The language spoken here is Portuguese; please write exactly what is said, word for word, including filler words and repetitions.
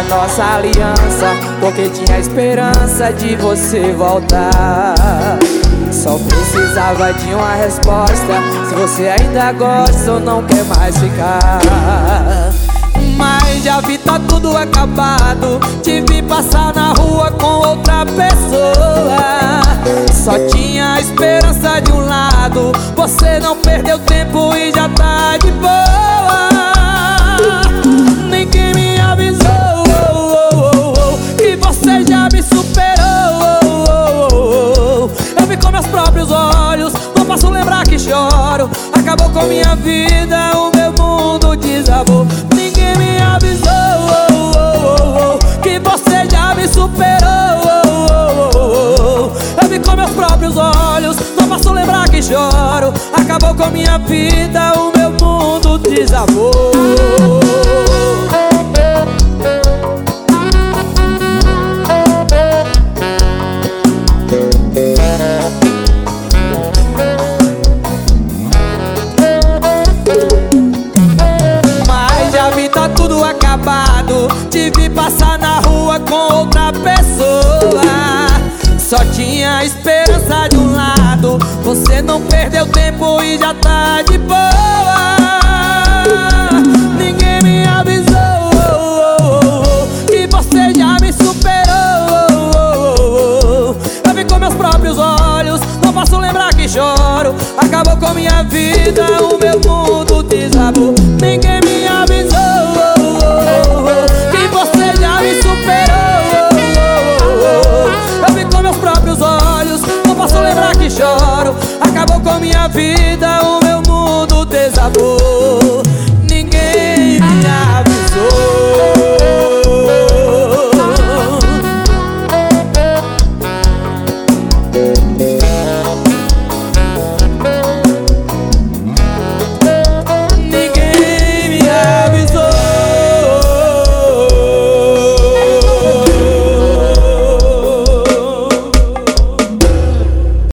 nossa aliança, porque tinha esperança de você voltar. Só precisava de uma resposta, se você ainda gosta ou não quer mais ficar. Mas já vi, tá tudo acabado, te vi passar na rua com outra pessoa. Só tinha esperança de um lado, você não perdeu tempo e já tá de boa. Ninguém me avisou que você já me superou. Eu vi com meus próprios olhos, não posso lembrar que choro. Acabou com minha vida, o meu mundo desabou. Ninguém me avisou que você já me superou. Eu vi com meus próprios olhos, não posso lembrar que choro. Acabou com minha vida, o meu mundo desabou. Tá tudo acabado, te vi passar na rua com outra pessoa. Só tinha esperança de um lado, você não perdeu tempo e já tá de boa. Ninguém me avisou que você já me superou. Eu vi com meus próprios olhos, não posso lembrar que choro. Acabou com minha vida, o meu mundo desabou. Ninguém me avisou que você já me superou. Eu vi com meus próprios olhos, não posso lembrar que choro. Acabou com minha vida, o meu mundo desabou.